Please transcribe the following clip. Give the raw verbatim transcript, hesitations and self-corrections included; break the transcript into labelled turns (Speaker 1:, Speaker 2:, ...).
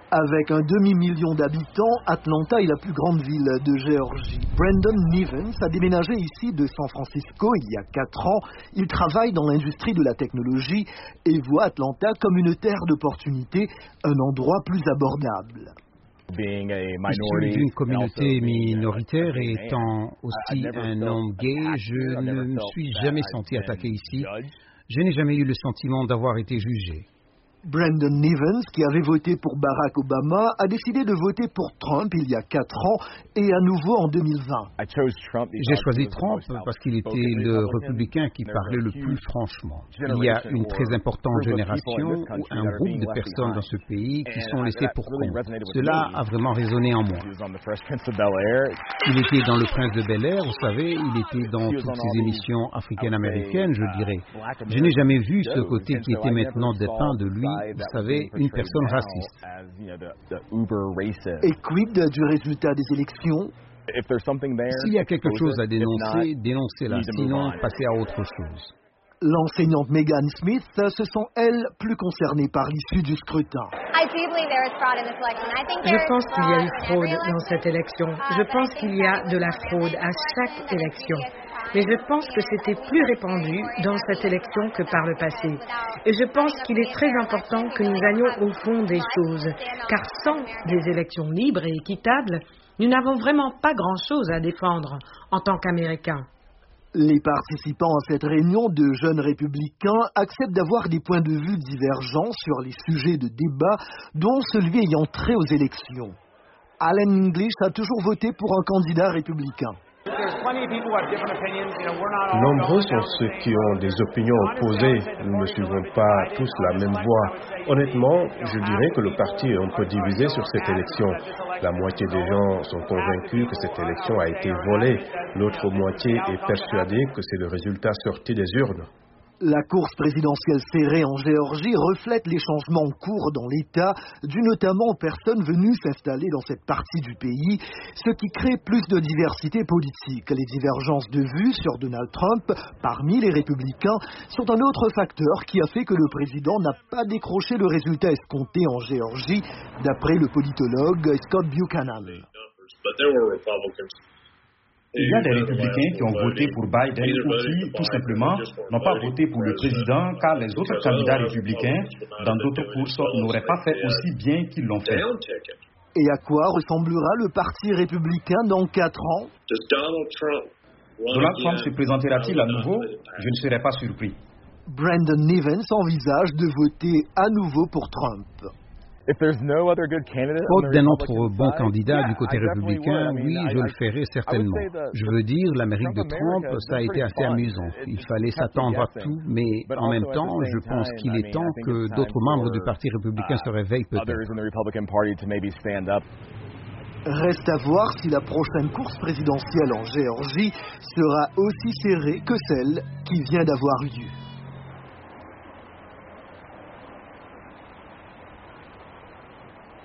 Speaker 1: Avec un demi-million d'habitants, Atlanta est la plus grande ville de Géorgie. Brandon Nivens a déménagé ici de San Francisco il y a quatre ans. Il travaille dans l'industrie de la technologie et voit Atlanta comme une terre d'opportunités, un endroit plus abordable.
Speaker 2: Issu d'une communauté minoritaire et étant aussi un homme gay, je ne me suis jamais senti attaqué ici. Je n'ai jamais eu le sentiment d'avoir été jugé.
Speaker 1: Brandon Nivens, qui avait voté pour Barack Obama, a décidé de voter pour Trump il y a quatre ans et à nouveau en deux mille vingt.
Speaker 2: J'ai choisi Trump parce qu'il était le républicain qui parlait le plus franchement. Il y a une très importante génération ou un groupe de personnes dans ce pays qui sont laissées pour compte. Cela a vraiment résonné en moi. Il était dans Le Prince de Bel-Air, vous savez, il était dans toutes ces émissions africaines-américaines, je dirais. Je n'ai jamais vu ce côté qui était maintenant dépeint de lui. Vous savez, une personne raciste.
Speaker 1: Et quid du résultat des élections?
Speaker 2: S'il y a quelque chose à dénoncer, dénoncez-la, sinon passez à autre chose.
Speaker 1: L'enseignante Megan Smith se sent, elle, plus concernée par l'issue du scrutin.
Speaker 3: Je pense qu'il y a eu fraude dans cette élection. Je pense qu'il y a de la fraude à chaque élection. Mais je pense que c'était plus répandu dans cette élection que par le passé. Et je pense qu'il est très important que nous allions au fond des choses. Car sans des élections libres et équitables, nous n'avons vraiment pas grand-chose à défendre en tant qu'Américains.
Speaker 1: Les participants à cette réunion de jeunes républicains acceptent d'avoir des points de vue divergents sur les sujets de débat, dont celui ayant trait aux élections. Alan English a toujours voté pour un candidat républicain.
Speaker 4: Nombreux sont ceux qui ont des opinions opposées. Nous ne suivons pas tous la même voie. Honnêtement, je dirais que le parti est un peu divisé sur cette élection. La moitié des gens sont convaincus que cette élection a été volée. L'autre moitié est persuadée que c'est le résultat sorti des urnes.
Speaker 1: La course présidentielle serrée en Géorgie reflète les changements en cours dans l'État, dus notamment aux personnes venues s'installer dans cette partie du pays, ce qui crée plus de diversité politique. Les divergences de vues sur Donald Trump, parmi les républicains, sont un autre facteur qui a fait que le président n'a pas décroché le résultat escompté en Géorgie, d'après le politologue Scott Buchanan.
Speaker 5: Il y a des républicains qui ont voté pour Biden ou qui, tout simplement, n'ont pas voté pour le président car les autres candidats républicains, dans d'autres courses, n'auraient pas fait aussi bien qu'ils l'ont fait.
Speaker 1: Et à quoi ressemblera le parti républicain dans quatre ans?
Speaker 5: Donald Trump se présentera-t-il à nouveau? Je ne serais pas surpris.
Speaker 1: Brandon Nivens envisage de voter à nouveau pour Trump.
Speaker 2: Faute d'un autre bon candidat du côté républicain, oui, je le ferai certainement. Je veux dire, l'Amérique de Trump, ça a été assez amusant. Il fallait s'attendre à tout, mais en même temps, je pense qu'il est temps que d'autres membres du Parti républicain se réveillent peut-être.
Speaker 1: Reste à voir si la prochaine course présidentielle en Géorgie sera aussi serrée que celle qui vient d'avoir lieu.